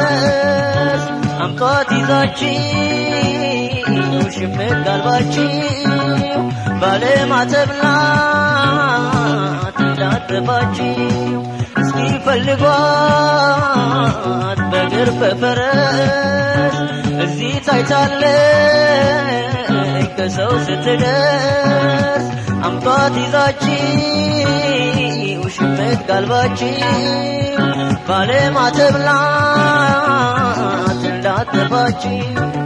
በፈረስ አምጧት ይዛችሁ ሽምቅ ጋልባችሁ ባለማተብ ናት እንዳትጠፋችሁ እስኪ ፈልጓት በእግር በፈረስ እዚህ ታይታለች ከሰው ስትደርስ አምጧት ይዛችሁ ሽምቅ ጋልባችሁ ባለማተብ ናት እንዳትጠፋችሁ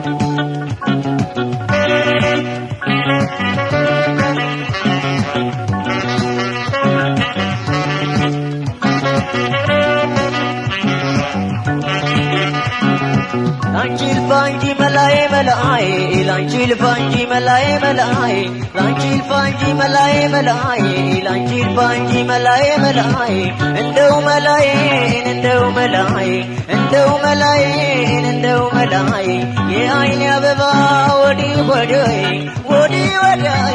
ላንቺል ፋንጂ መላዬ መላዬ ላንቺል ፋንጂ መላዬ መላዬ ላንቺል ፋንጂ መላዬ መላዬ ላንቺል ፋንጂ መላዬ መላዬ እንደው መላዬን እንደው መላዬ እንደው መላዬን እንደው መላዬ የአይኔ አበባ ወዲህ ወዲህ ወዲህ ወዲህ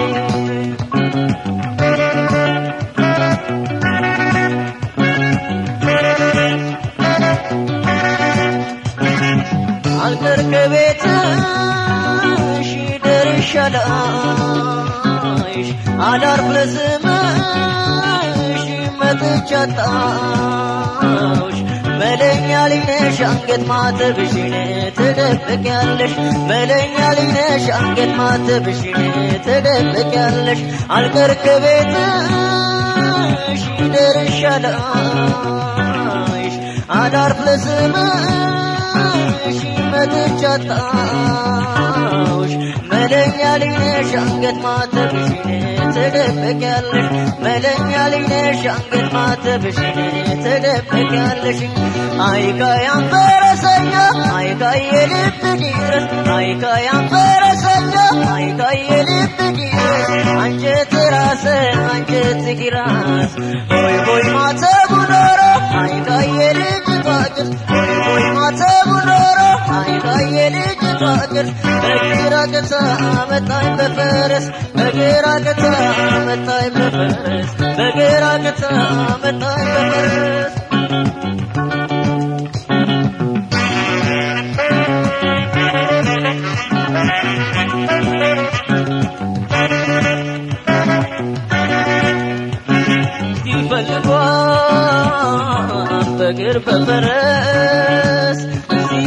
አልቀር ከቤትሽ ደርሻለሽ አላርፍ ለስምሽ መጥቻጣሽ መለኛ ልጅ ነሽ አንገት ማተብሽን ትደብቂያለሽ መለኛ ልጅ ነሽ አንገት ማተብሽን ትደብቂያለሽ አልቀር ከቤትሽ ደርሻለሽ አላርፍ ለስምሽ መጥቻጣሽ መለኛ ልጅ ነሽ አንገት ማተብሽን ትደብቂያለሽ መለኛ ልጅ ነሽ አንገት ማተብሽን ትደብቂያለሽ አይካያን ፈረሰኛ አይካይ የልብ ድረስ አይካያን ፈረሰኛ አይካይ የልብ ድረስ አንጀት ራስ አንጀት ጊራስ ሆይ ሆይ ማተቡ ኖሮ አይካይ የልብ ፋቅር ሆይ ሆይ ማተቡ ኖሮ አይካይ የልብ ፋቅር በግራ ገታ መጣኝ በፈረስ በግራ ገታ መጣኝ በፈረስ በግራ ገታ መጣኝ በፈረስ ሲፈልጓት በእግር በፈረስ እዚህ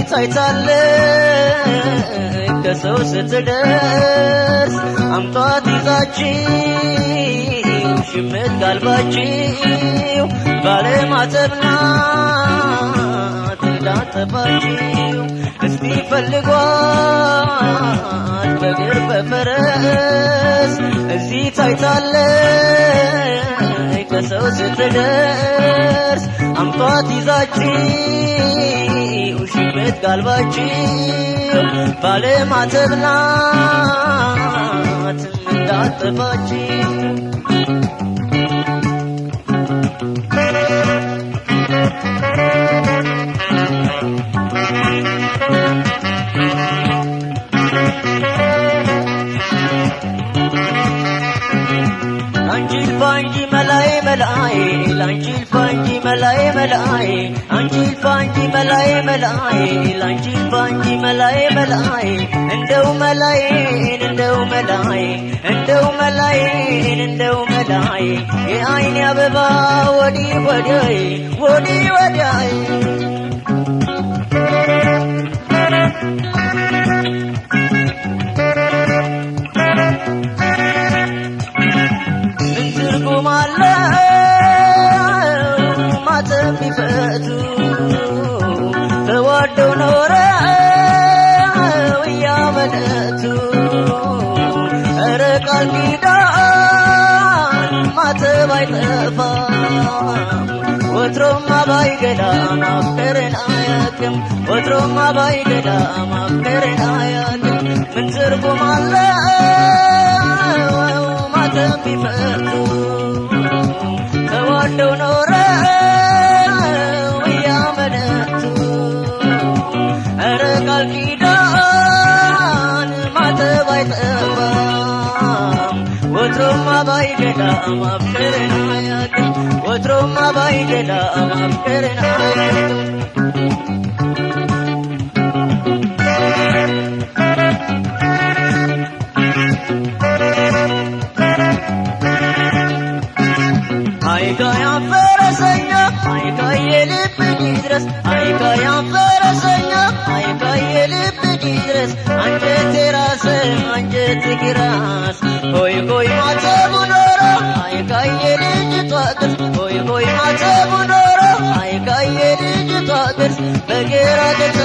ታይታለች ከሰው ስትደርስ አምጧት ይዛችሁ ሽምቅ ጋልባችሁ ባለማተብ ናት እንዳትጠፋችሁ እስቲ ፈልጓት በእግር በፈረስ እዚህ ታይታለች ከሰው ስትደርስ አምጧት ይዛችሁ ሽምቅ ጋልባችሁ ባለማተብ ናት እንዳትጠፋችሁ አንቺል ፋንጂ መላዬ መላዬ ላንቺል ፋንጂ መላዬ መላዬ አንቺል ፋንጂ መላዬ መላዬ ላንቺል ፋንጂ መላዬ መላዬ እንደው መላዬን እንደው መላዬ እንደው መላዬን እንደው መላዬ የአይኔ አበባ ወዲህ ወዲህ ወዲህ ወዲህ ማተብ ቢፈቱ ተዋደው ኖረው እያመነቱ ኧረ ቃል ኪዳን ማተብ አይጠፋም ወትሮማ ባይገዳ ማፍቀርን አያውቅም ወትሮማ ባይገዳ ማፍቀርን አያውቅም ምን ትርጉም አለው ማተብ ቢፈቱ ተዋደው ኖረው እያመነቱ ኧረ ቃል ኪዳን ማተብ አይጠፋም ወትሮማ ባይገዳ ማፍቀርን አያውቅም ወትሮማ ባይገዳ ማፍቀርን አያውቅም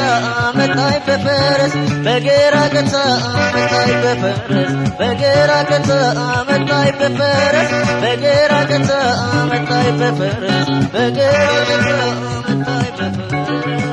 መጣይ በፈረስ በግራ ገታ መጣይ በፈረስ በግራ ገታ መጣይ በፈረስ በግራ ገታ መጣይ በፈረስ በግራ ገታ መጣይ በፈረስ